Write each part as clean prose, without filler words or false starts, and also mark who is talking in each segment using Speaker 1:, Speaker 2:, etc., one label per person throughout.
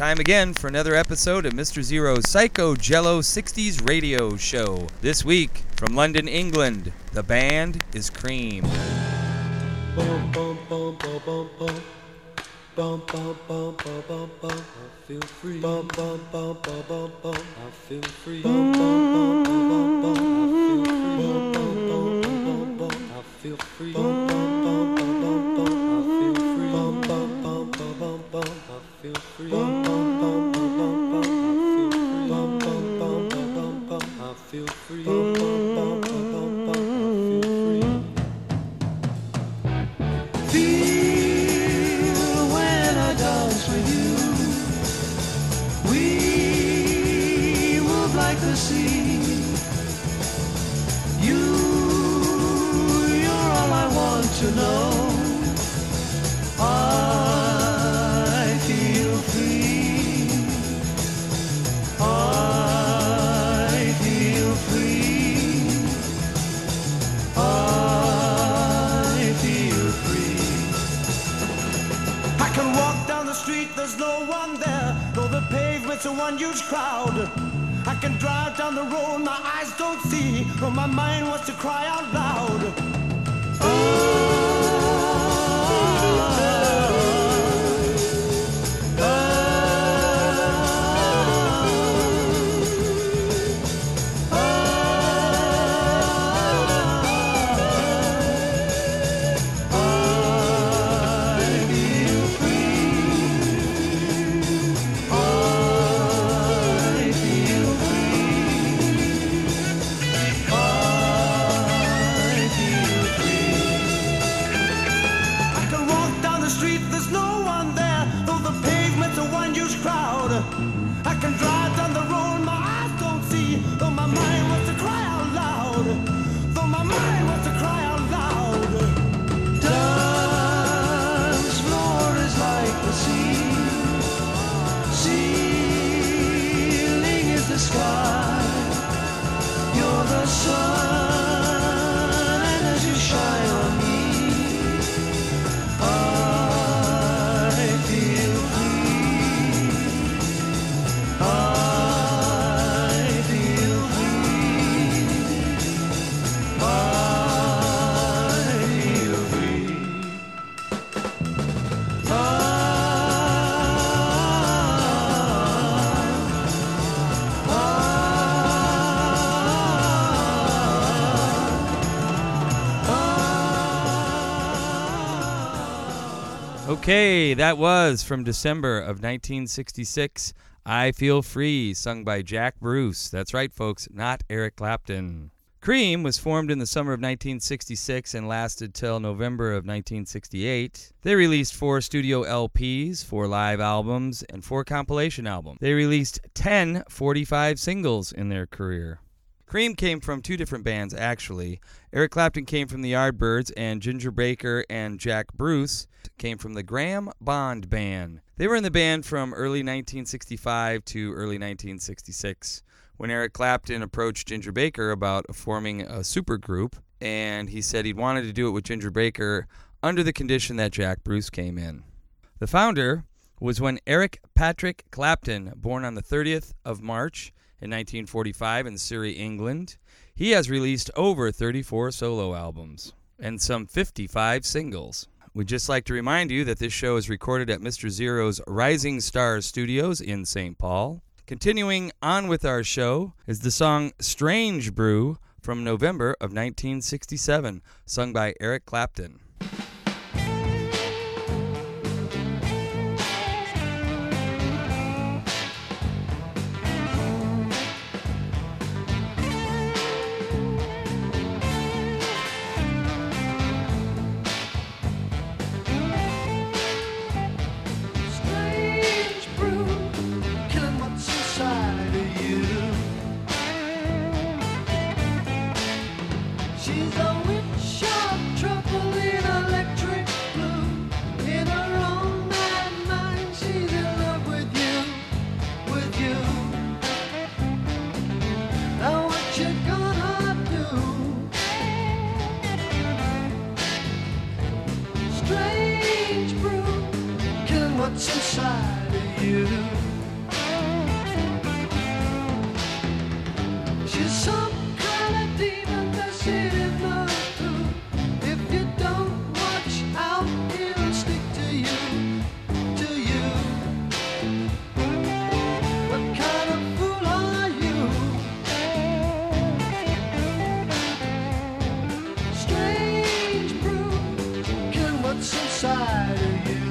Speaker 1: Time again for another episode of Mr. Zero's Psycho Jello 60s radio show. This week, from London, England, the band is Cream.
Speaker 2: Bum, bum, bum, bum, bum, bum. Bum, bum, bum, bum, bum, bum. I feel free. Bum, bum, bum, bum, bum, bum. I feel free. Bum, bum, bum, bum, bum, bum. I feel free. Bum, bum, bum, bum, bum, bum. I feel free. Bum, bum, bum, bum, bum, bum. I feel free. Bum, bum, bum, bum, bum, bum. I feel free. Bum, bum, bum, bum, bum, bum. I feel free. Bum, bum, bum, bum, bum, bum. I feel free. When I dance with you, we move like the sea. You're all I want to know. I feel free. I feel free. I feel free. I can walk down the street, there's no one there, though the pavement's a one huge crowd. I can drive down the road, my eyes don't see, but my mind wants to cry out loud. I can drive down the road, my eyes don't see, though my mind wants to cry out loud. Though my mind wants to cry out loud. Dance floor is like the sea. Ceiling is the sky. You're the sun, and as you shine on me, I feel
Speaker 1: Okay, that was from December of 1966, I Feel Free, sung by Jack Bruce. That's right, folks, not Eric Clapton. Cream was formed in the summer of 1966 and lasted till November of 1968. They released 4 studio LPs, 4 live albums, and 4 compilation albums. They released 10 45 singles in their career. Cream came from 2 different bands, actually. Eric Clapton came from the Yardbirds, and Ginger Baker and Jack Bruce came from the Graham Bond Band. They were in the band from early 1965 to early 1966 when Eric Clapton approached Ginger Baker about forming a supergroup, and he said he wanted to do it with Ginger Baker under the condition that Jack Bruce came in. The founder was when Eric Patrick Clapton, born on the 30th of March in 1945 in Surrey, England. He has released over 34 solo albums and some 55 singles. We'd just like to remind you that this show is recorded at Mr. Zero's Rising Stars Studios in St. Paul. Continuing on with our show is the song Strange Brew from November of 1967, sung by Eric Clapton.
Speaker 2: She's a witch of trouble in electric blue. In her own mad mind, she's in love with you, with you. Now what you gonna do? Strange brew, killing what's inside of you. what's inside of you.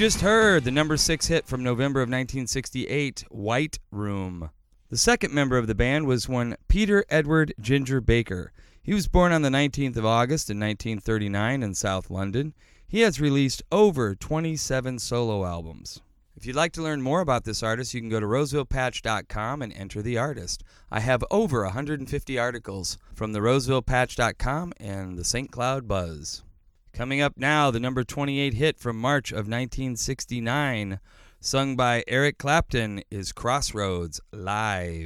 Speaker 1: just heard the number 6 hit from November of 1968, White Room. The second member of the band was one Peter Edward Ginger Baker. He was born on the 19th of August in 1939 in South London. He has released over 27 solo albums. If you'd like to learn more about this artist, you can go to rosevillepatch.com and enter the artist. I have over 150 articles from the rosevillepatch.com and the St. Cloud Buzz. Coming up now, the number 28 hit from March of 1969, sung by Eric Clapton, is Crossroads Live.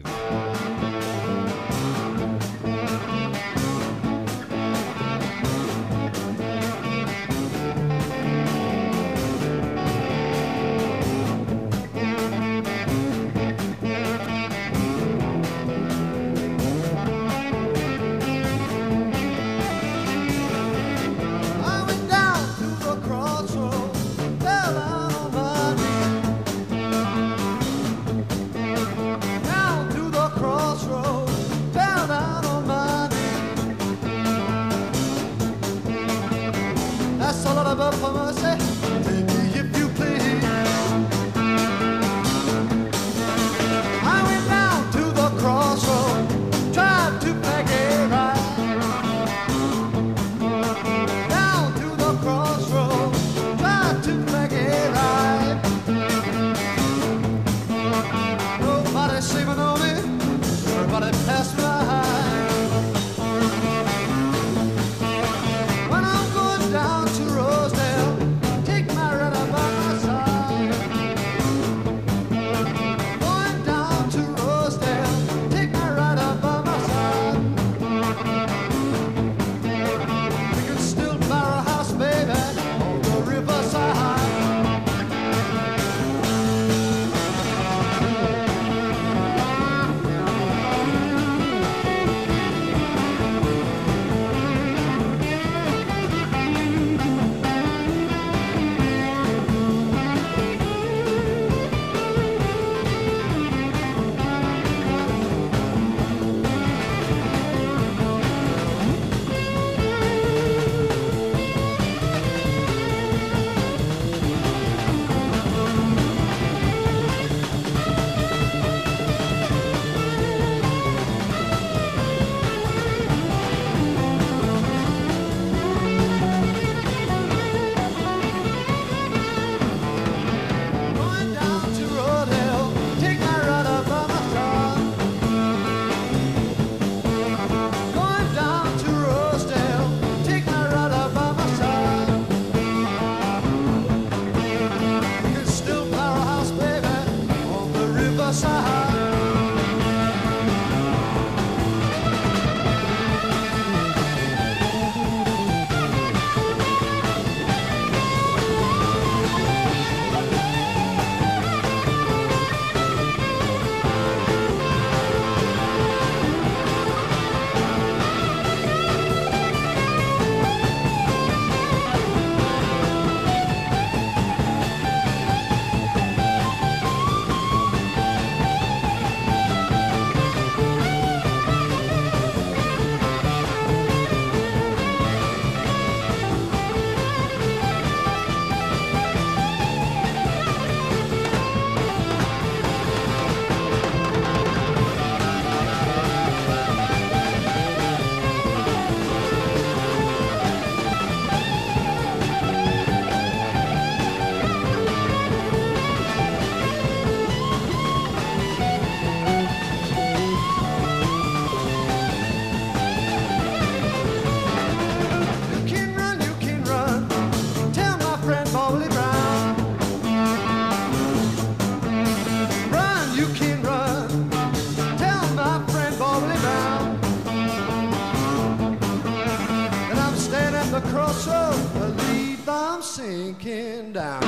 Speaker 2: Sinking down.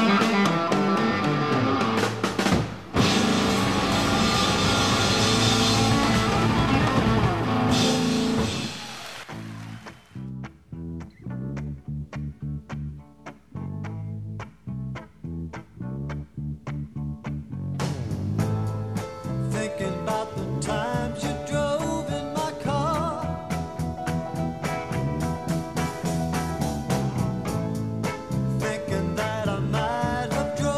Speaker 2: Thinking about the times you drove in my car, thinking that I might have drove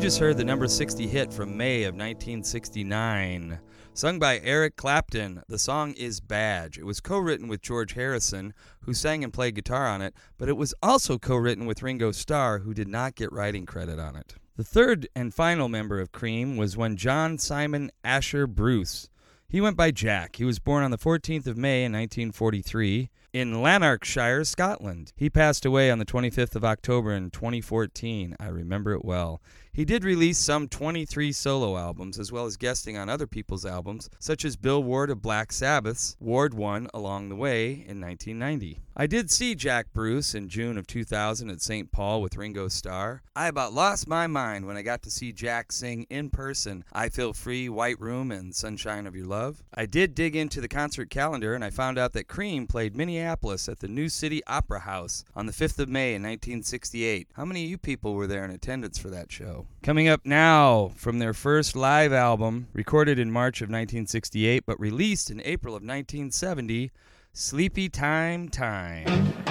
Speaker 1: just heard the number 60 hit from May of 1969. Sung by Eric Clapton, the song is Badge. It was co-written with George Harrison, who sang and played guitar on it, but it was also co-written with Ringo Starr, who did not get writing credit on it. The third and final member of Cream was one John Simon Asher Bruce. He went by Jack. He was born on the 14th of May in 1943 in Lanarkshire, Scotland. He passed away on the 25th of October in 2014. I remember it well. He did release some 23 solo albums, as well as guesting on other people's albums, such as Bill Ward of Black Sabbath's Ward 1 Along the Way in 1990. I did see Jack Bruce in June of 2000 at St. Paul with Ringo Starr. I about lost my mind when I got to see Jack sing in person I Feel Free, White Room, and Sunshine of Your Love. I did dig into the concert calendar, and I found out that Cream played Minneapolis at the New City Opera House on the 5th of May in 1968. How many of you people were there in attendance for that show? Coming up now, from their first live album, recorded in March of 1968 but released in April of 1970, Sleepy Time Time.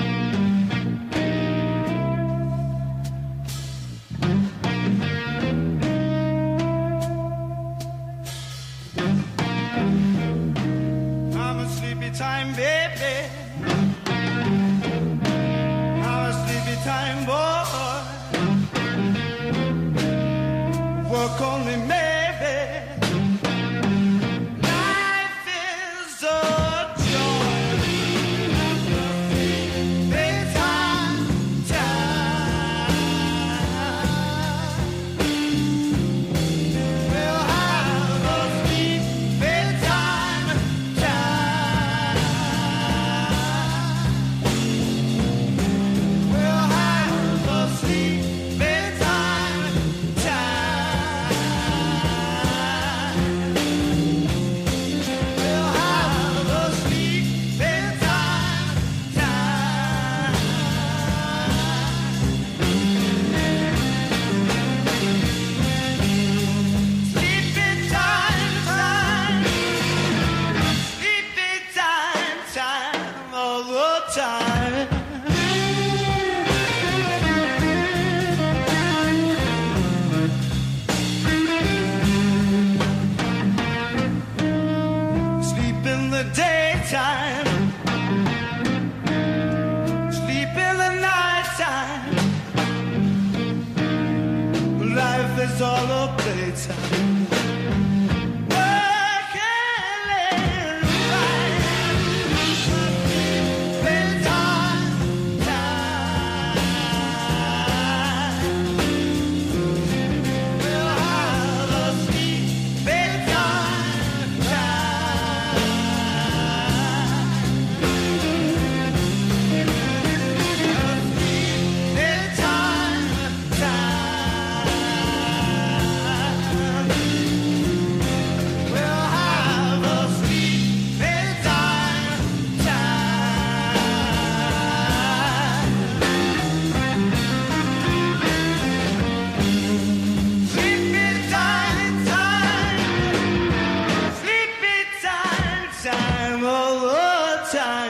Speaker 2: I'm a sleepy time baby. I'm a sleepy time boy. Work on me, maybe. Life is a joy. Bedtime time. We'll have a sleep bedtime time. We'll have a sleep bedtime time. We'll have a sleep bedtime time. Sleepy time time. Sleepy time time all the time. Sleep in the daytime. Sleep in the nighttime. Life is all a playtime. Working and right. Bedtime time. We'll have a sleep bedtime time. Bedtime time. We'll have a sleep bedtime time. Sleepy time time. Sleepy time time all the time.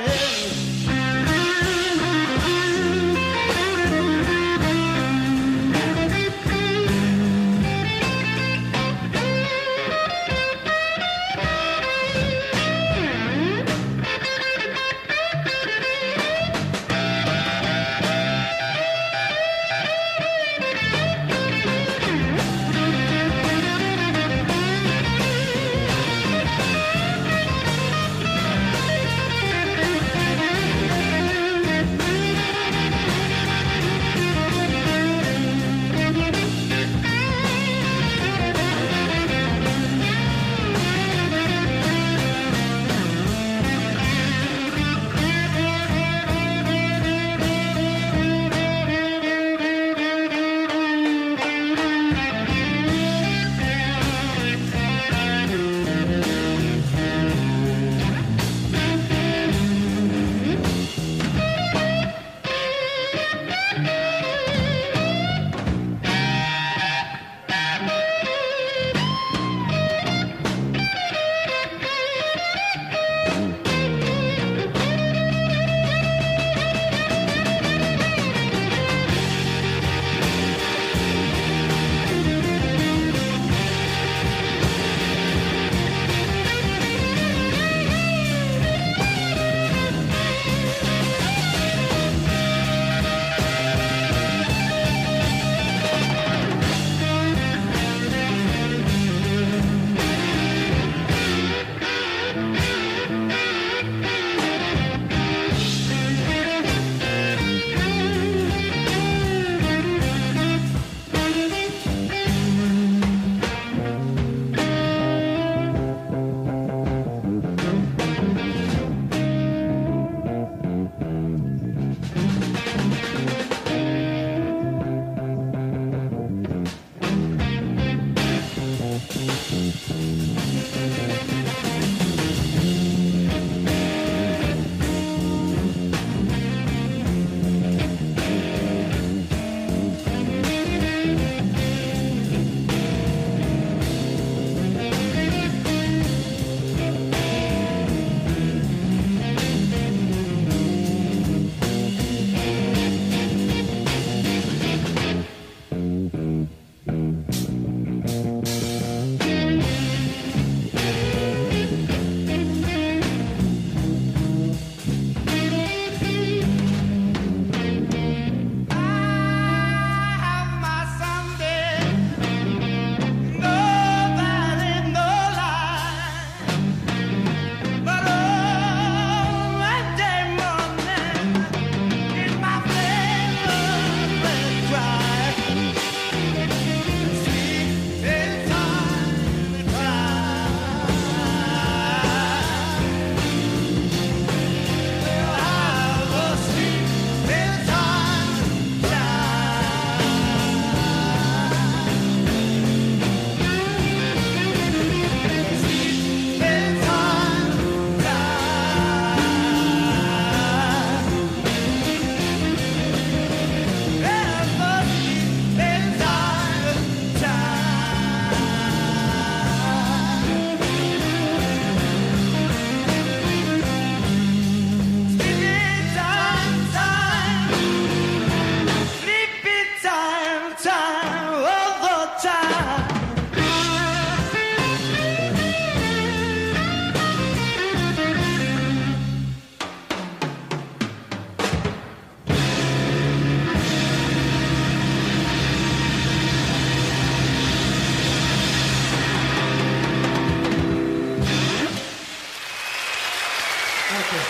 Speaker 2: Thank you.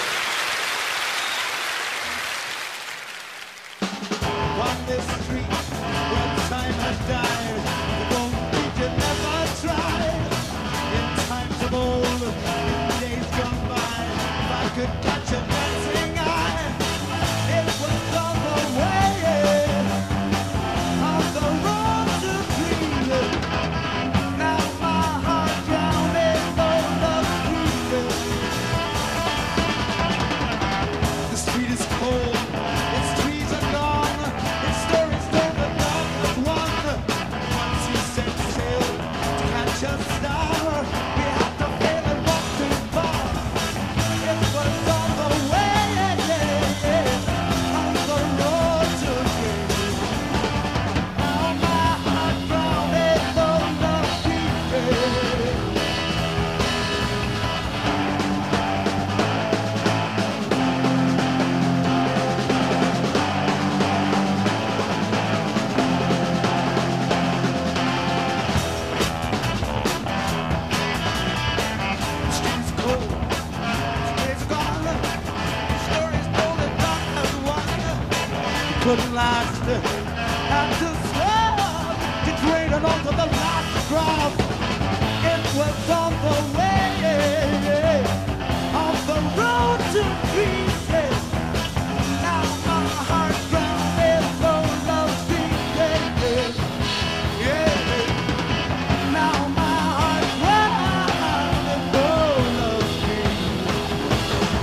Speaker 2: On this street where time has died, it won't be to never try. In times of old, in days gone by, if I could catch a dancing eye, it was on the way, on the road to dream. Now my heart drowned in all the street. The street is cold, its trees are gone, its stories told the dark as one. Once he set sail to catch a star, we had to fail and walk too far. It was on the way, on the road to dream. Now my heart drowned in all the street. The street's cold, the days are gone, the stories told the dark as one. It couldn't last, had to stop, it rained on to the last drop. It was on the way, on the road to pieces. Now my heart drowned in full of pieces. Yeah. Now my heart drowned in full of pieces.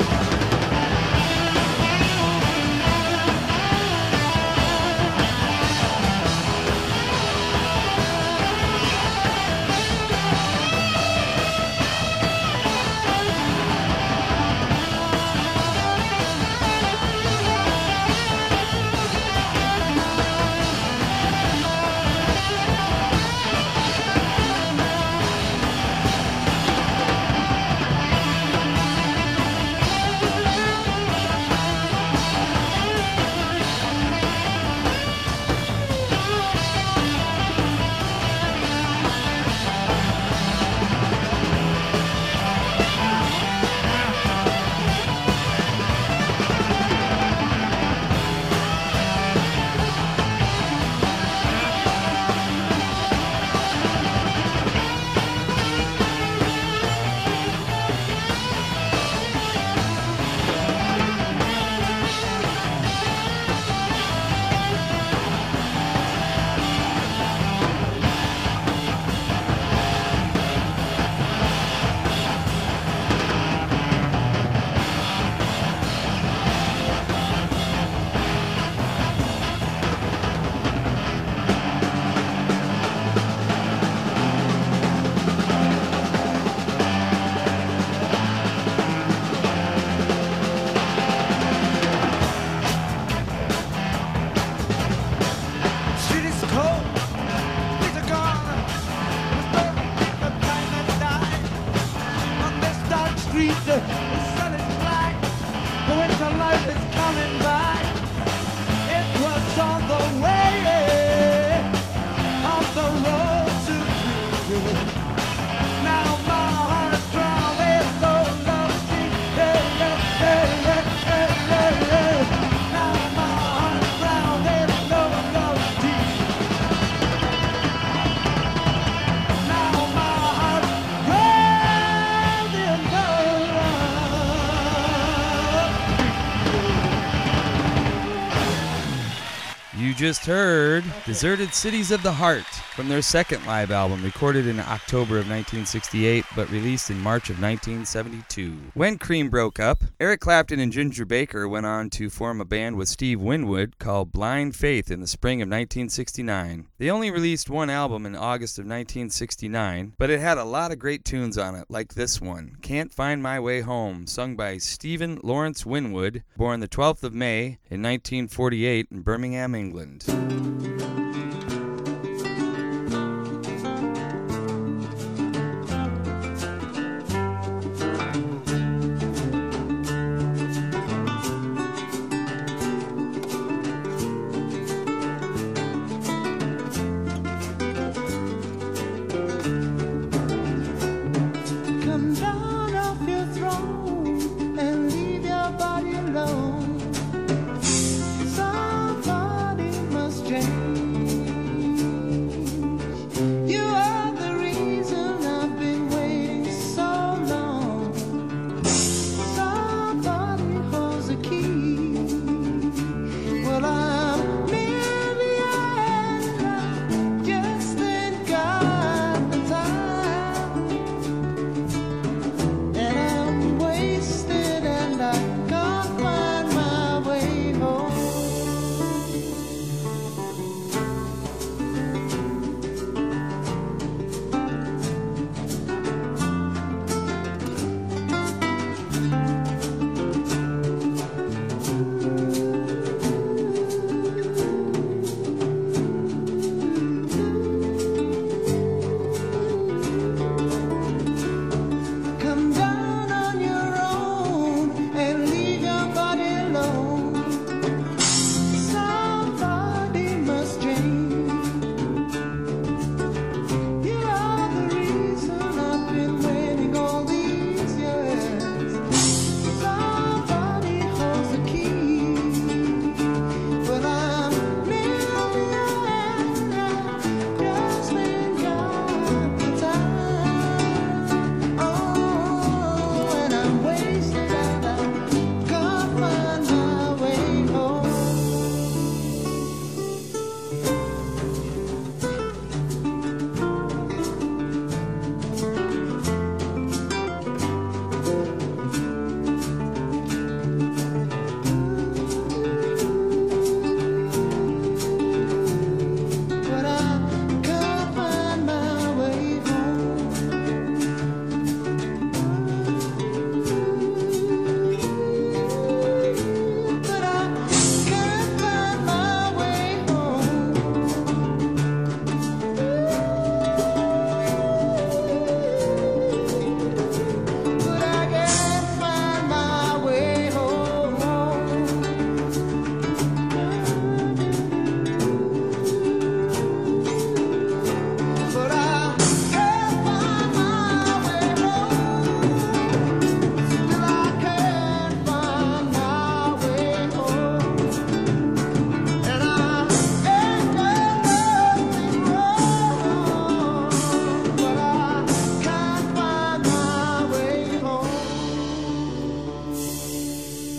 Speaker 2: Street is cold, streets are gone. The time has died. On this dark street, the sun is black. The winter light is coming back. It was on the way, on the road to dream. Now my heart drowned in full of street. Now my heart drowned in full of street. Now my heart drowned in full of
Speaker 1: You just heard Deserted Cities of the Heart from their second live album, recorded in October of 1968 but released in March of 1972. When Cream broke up, Eric Clapton and Ginger Baker went on to form a band with Steve Winwood called Blind Faith in the spring of 1969. They only released one album in August of 1969, but it had a lot of great tunes on it, like this one, Can't Find My Way Home, sung by Stephen Lawrence Winwood, born the 12th of May in 1948 in Birmingham, England.
Speaker 2: Come down off your throne and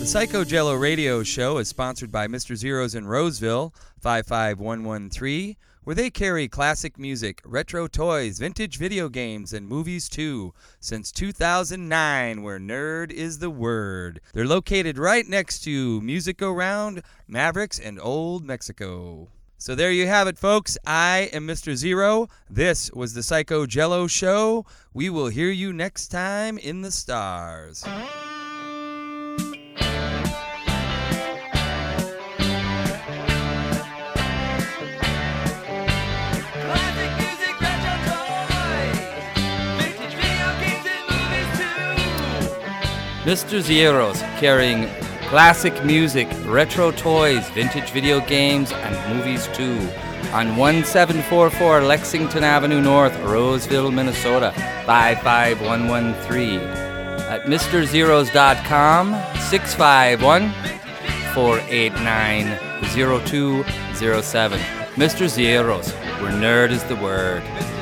Speaker 1: The Psycho Jello Radio Show is sponsored by Mr. Zeros in Roseville, 55113, where they carry classic music, retro toys, vintage video games, and movies too, since 2009, where nerd is the word. They're located right next to Music Go Round, Mavericks, and Old Mexico. So there you have it, folks. I am Mr. Zero. This was the Psycho Jello Show. We will hear you next time in the stars.
Speaker 3: Mr. Zeros, carrying classic music, retro toys, vintage video games, and movies too, on 1744 Lexington Avenue North, Roseville, Minnesota, 55113. At MrZeros.com, 651-489-0207. Mr. Zeros, where nerd is the word.